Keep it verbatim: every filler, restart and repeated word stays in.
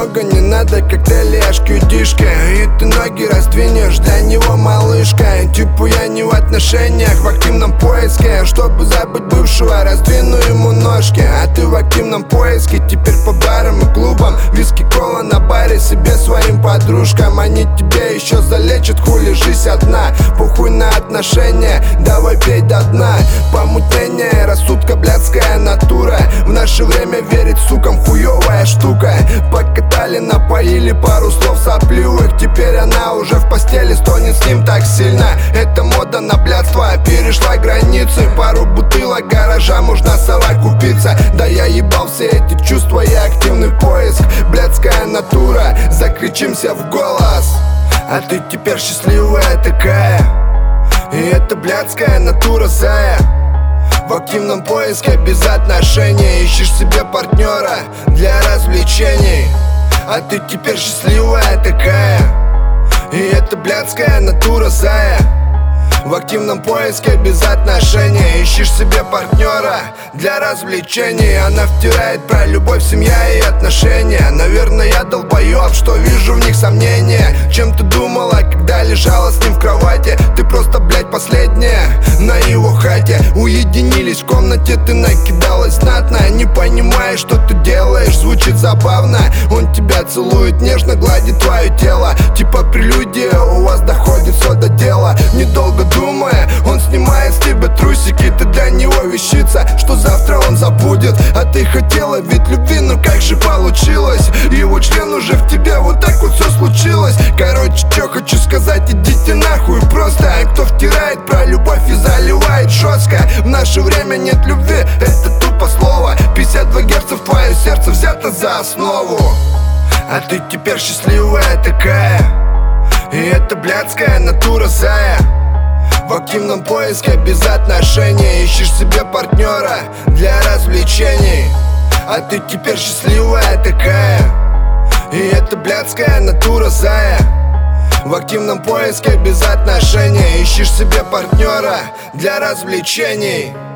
много не надо, как тельяшки удишка. И ты ноги раздвинешь для него, малышка. Типа я не в отношениях, в активном поиске. Чтобы забыть бывшего, раздвину ему ножки. А ты в активном поиске, теперь по барам и клубам. Виски, кола на баре себе своим подружкам. Они тебе еще залечат, хули жизнь одна. Похуй на отношения, давай пей до дна. Помутнение рассудка, блядская натура. В наше время верить сукам хуёвая штука. Покатали, напоили, пару слов сопливых. Теперь она уже в постели стонет с ним так сильно. Это мода на блядство перешла границы. Пару бутылок гаража можно сала купиться. Да я ебал все эти чувства и активный поиск. Блядская натура, закричимся в голос. А ты теперь счастливая такая. И это блядская натура, зая. В активном поиске без отношений. Ищешь себе партнера для развлечений. А ты теперь счастливая такая. И это блядская натура, зая. В активном поиске без отношений. Ищешь себе партнера для развлечений. Она втирает про любовь, семья и отношения. Наверное, я долбоёб, что вижу в них сомнения. Чем ты думала, когда лежала с ним в кровати? Ты просто, блядь, последняя на его хате. Уединились в комнате, ты накидалась знатно. Не понимаешь, что ты делаешь, звучит забавно. Он тебя целует, нежно гладит твое тело. Типа прелюдия, у вас доходит все до дела. Недолго думая, он снимает с тебя трусики. Ты для него вещица, что завтра он забудет. А ты хотела ведь любви, но как же получилось? Его член уже в тебе, вот так вот все случилось. Короче, что хочу сказать, идите нахуй просто. А кто втирает про любовь и заливает жестко? В наше время нет любви, это тупо слово. пятьдесят два герца в твое сердце взято за основу. А ты теперь счастливая такая. И это блядская натура, зая. В активном поиске без отношений. Ищешь себе партнера для развлечений. А ты теперь счастливая такая. И это блядская натура, зая. В активном поиске без отношений. Ищешь себе партнера для развлечений.